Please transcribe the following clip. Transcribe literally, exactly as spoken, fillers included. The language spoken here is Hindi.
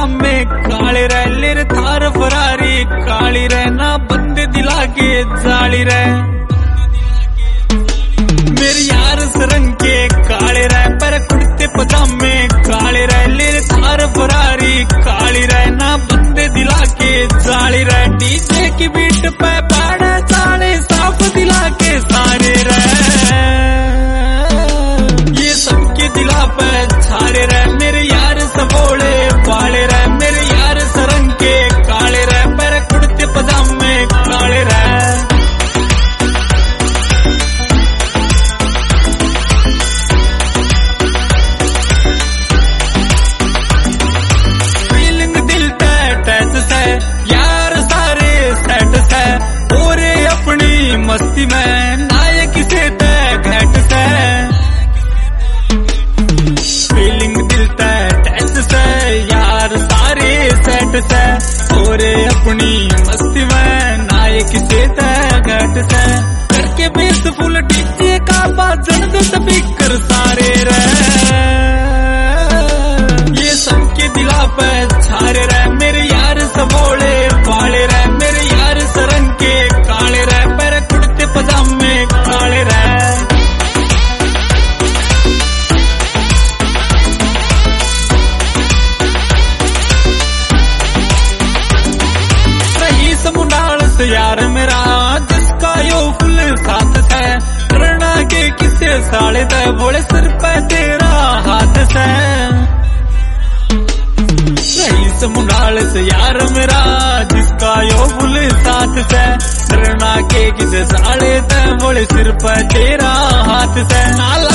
पजामे काले रे, लेर थार फरारी काली रे, ना बंदे दिला के जाली रे। मेरे यार सरंग के काले रे, पर कुर्ते पजामे काले रे, लेर थार फरारी काली रे, ना बंदे दिला के जाली रे। डीजे की बीट पे पाड़ा चाले साफ दिला के सारे रे, ये सबके दिला पे छारे रे। मेरे यार सबोले वाले रे, मेरे यार सरंग के काले रे, पर कुर्ते पजामे काले रे। फीलिंग दिल पे टच से यार सारे सेट से, पूरे अपनी मस्ती में नायक से तय घट से। फीलिंग दिल पे टच से यार सारे सेट से, पूरे अपनी मस्ती में नायक से तय घट से। करके बेस फुल डीजे का बाजन दे स्पीकर सारे रे, ये सबके दिला पे छारे रे। मेरे यार सबोले वाले रे, मेरे यार सरंग के काले रे, पर कुर्ते पजामे काले रे। सही समुंडाल से यार मेरा, जिसका यो फुल साथ से, रणा के किसे साले दे बोले सिर पे तेरा हाथ से। रईस मुंडाल से यार मेरा, जिसका यो फुल साथ से, रणा के किसे साले दे बोले सिर पे तेरा हाथ से। नाला